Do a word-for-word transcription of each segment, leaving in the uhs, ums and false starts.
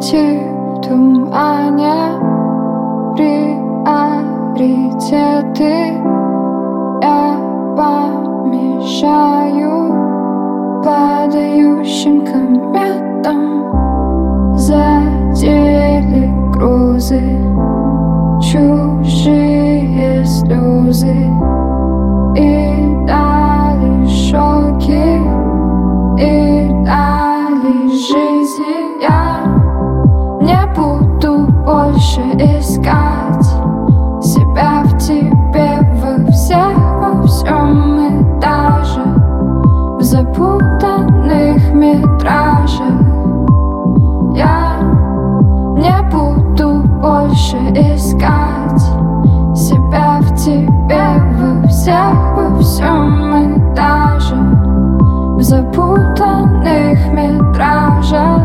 Идти в тумане, приоритеты. Я помешаю падающим кометам. Задели грузы, чужие слезы и дали шоки, и дали жизни. Я не буду больше искать себя в тебе, во всех, во всем и даже в запутанных метражах. Я не буду больше искать себя в тебе, во всех, во всем и даже в запутанных метражах.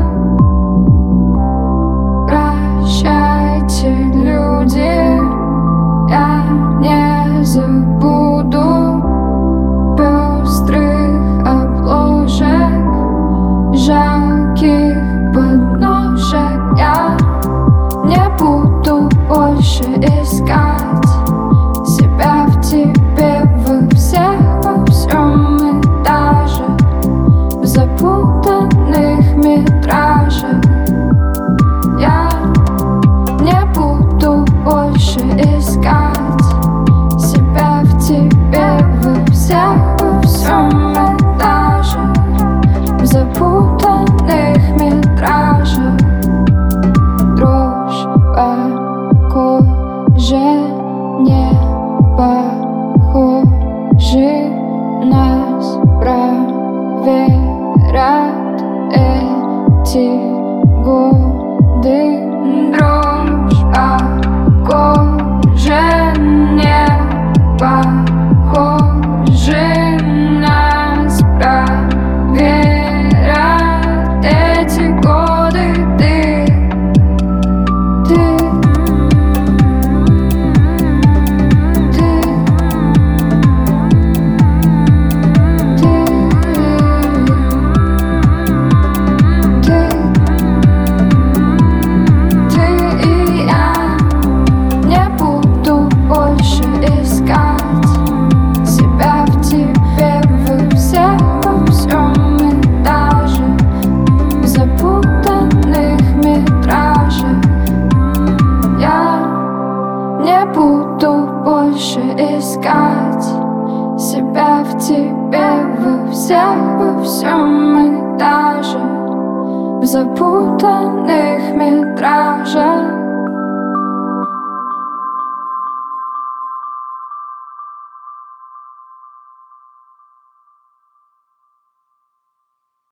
Прощайте, люди, я не забуду пестрых обложек, жалких подножек. Я не буду больше искать себя в тебе, во всех, во всем и даже в запутанных метражах. Я не буду больше искать себя в тебе, во всех, во всем и даже в запутанных метражах. Дрожь по коже, не похожи, нас проверят эти годы. Дрожь по коже, не похожи, нас проверят эти годы. Ты, ты, ты, ты, ты и я. Не буду больше искать себя в тебе, во всех, во всем и даже в запутанных метражах. Я не буду больше искать себя в тебе, во всех, во всем и даже в запутанных метражах.